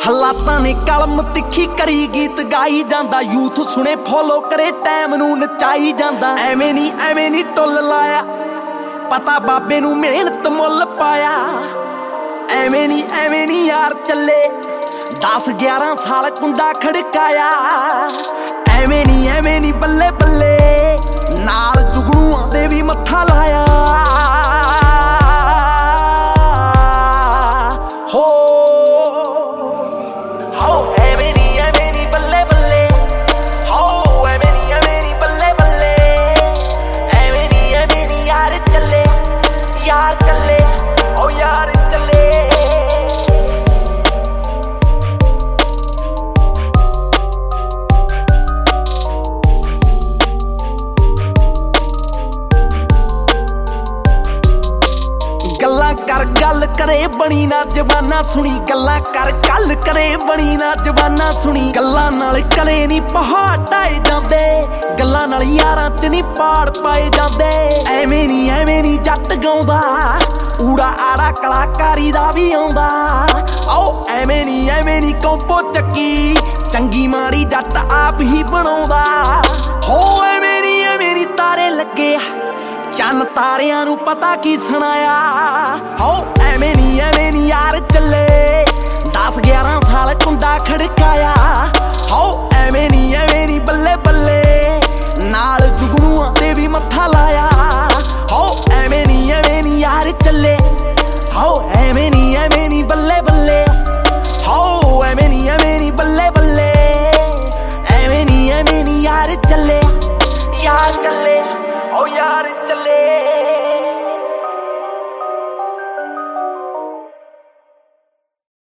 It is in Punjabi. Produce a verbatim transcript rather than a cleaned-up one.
ਹਾਲਾਤਾਂ ਨੇ ਕਲਮ ਤਿੱਖੀ ਕਰੀ ਗੀਤ ਗਾਈ ਜਾਂਦਾ। ਯੂਥ ਸੁਣੇ ਫੋਲੋ ਕਰੇ ਟਾਈਮ ਨੂੰ ਨਚਾਈ ਜਾਂਦਾ। ਐਵੇਂ ਨੀ ਐਵੇਂ ਨੀ ਟੁੱਲ ਲਾਇਆ ਪਤਾ ਬਾਬੇ ਨੂੰ ਮਿਹਨਤ ਮੁੱਲ ਪਾਇਆ। ਐਵੇਂ ਨੀ ਐਵੇਂ ਨੀ ਯਾਰ ਚੱਲੇ ਦਸ ਗਿਆਰਾਂ ਸਾਲ ਕੁੰਡਾ ਖੜਕਾਇਆ। ਐਵੇਂ ਨੀ ਐਵੇਂ ਨੀ ਬੱਲੇ ਬੱਲੇ ਨਾਲ ਜੁਗਨੂਆਂ ਦੇ ਵੀ ਮੱਥਾ ਲਾਇਆ। ਹੋ ਹੋ ਐਵੇਂ ਨੀ ਐਵੇਂ ਨੀ ਬੱਲੇ ਬੱਲੇ ਹੋ ਐਵੇਂ ਨੀ ਐਵੇਂ ਨੀ ਬੱਲੇ ਬੱਲੇ ਐਵੇਂ ਨੀ ਐਵੇਂ ਨੀ ਯਾਰ ਚੱਲੇ ਯਾਰ ਚੱਲੇ ਓ ਯਾਰ ਚੱਲੇ। ਗੱਲਾਂ ਕਰ ਗੱਲ ਕਰੇ ਬਣੀ ਨਾ ਜ਼ਬਾਨਾਂ ਸੁਣੀ। ਗੱਲਾਂ ਕਰ ਗੱਲ ਕਰੇ ਬਣੀ ਨਾ ਜ਼ਬਾਨਾਂ ਸੁਣੀ। ਗੱਲਾਂ ਨਾਲ ਕਲੇ ਨੀ ਪਹਾੜ ਢਾਏ ਜਾਂਦੇ। ਗੱਲਾਂ ਨਾਲ ਯਾਰਾਂ ਚ ਨੀ ਪਾੜ ਪਾਏ ਜਾਂਦੇ। ਐਵੇਂ ਨੀ ਐਵੇਂ ਨੀ ਜੱਟ ਗਾਉਂਦਾ ਊੜਾ ਆੜਾ ਕਲਾਕਾਰੀ ਦਾ ਵੀ ਆਉਂਦਾ। ਆਓ ਐਵੇਂ ਨੀ ਐਵੇਂ ਨੀ ਕੰਪੋ ਚੱਕੀ ਚੰਗੀ ਮਾੜੀ ਜੱਟ ਆਪ ਹੀ ਬਣਾਉਂਦਾ। ਹੋ ਐਵੇਂ ਨੀ ਐਵੇਂ ਨੀ ਤਾਰੇ ਲੱਗੇ ਚੰਨ ਤਾਰਿਆਂ ਨੂੰ ਪਤਾ ਕੀ ਸੁਣਾਇਆ। ਹੋ ਐਵੇਂ ਨੀ ਐਵੇਂ ਨੀ ਯਾਰ ਚੱਲੇ ਦਸ ਗਿਆਰਾਂ ਸਾਲ ਕੁੰਡਾ ਖੜਕਾਇਆ। ਹੋ ਐਵੇਂ ਨੀ ਐਵੇਂ ਨੀ ਬੱਲੇ ਬੱਲੇ ਨਾਲ ਜੁਗਨੂਆਂ ਤੇ ਵੀ ਮੱਥਾ